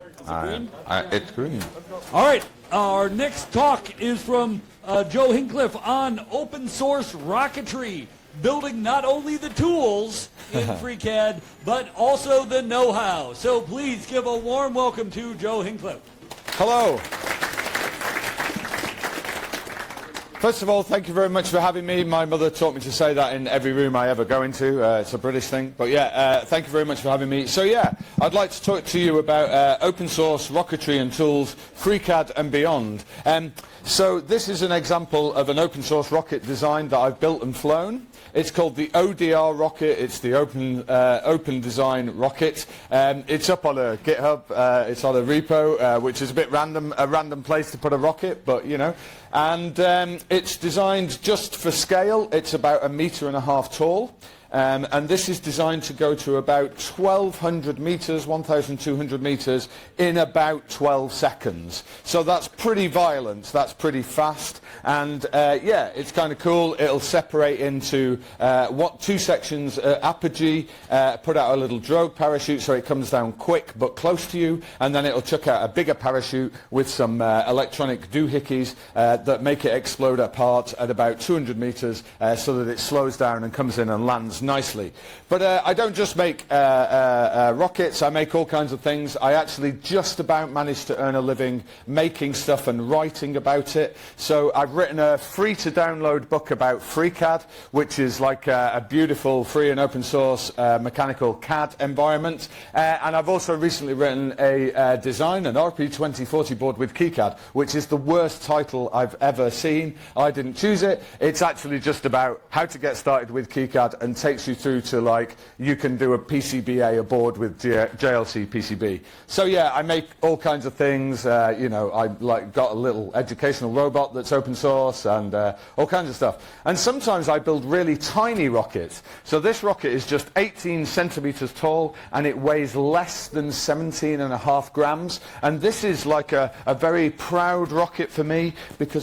It's green. All right, our next talk is from Joe Hincliffe on open source rocketry, building not only the tools in FreeCAD, but also the know-how. So please give a warm welcome to Joe Hincliffe. Hello. First of all, thank you very much for having me. My mother taught me to say that in every room I ever go into. It's a British thing. But yeah, thank you very much for having me. So yeah, I'd like to talk to you about open source rocketry and tools, FreeCAD and beyond. So this is an example of an open source rocket design that I've built and flown. It's called the ODR rocket. It's the Open Design rocket. It's up on a GitHub. It's on a repo, which is a bit random, a random place to put a rocket, but you know. And it's designed just for scale. It's about 1.5 meters tall. And this is designed to go to about 1,200 meters, 1,200 meters in about 12 seconds. So that's pretty violent, that's pretty fast, and yeah, it's kind of cool. It'll separate into two sections, apogee, put out a little drogue parachute so it comes down quick but close to you, and then it'll chuck out a bigger parachute with some electronic doohickeys that make it explode apart at about 200 meters so that it slows down and comes in and lands nicely. But I don't just make rockets, I make all kinds of things. I actually just about managed to earn a living making stuff and writing about it. So I've written a free to download book about FreeCAD, which is like a beautiful free and open source mechanical CAD environment. And I've also recently written a design, an RP2040 board with KiCad, which is the worst title I've ever seen. I didn't choose it. It's actually just about how to get started with KiCad and takes you through to like you can do a PCBA, a board with JLC PCB. So yeah, I make all kinds of things. You know, I like got a little educational robot that's open source and all kinds of stuff. And sometimes I build really tiny rockets. So this rocket is just 18 centimeters tall and it weighs less than 17.5 grams. And this is like a very proud rocket for me because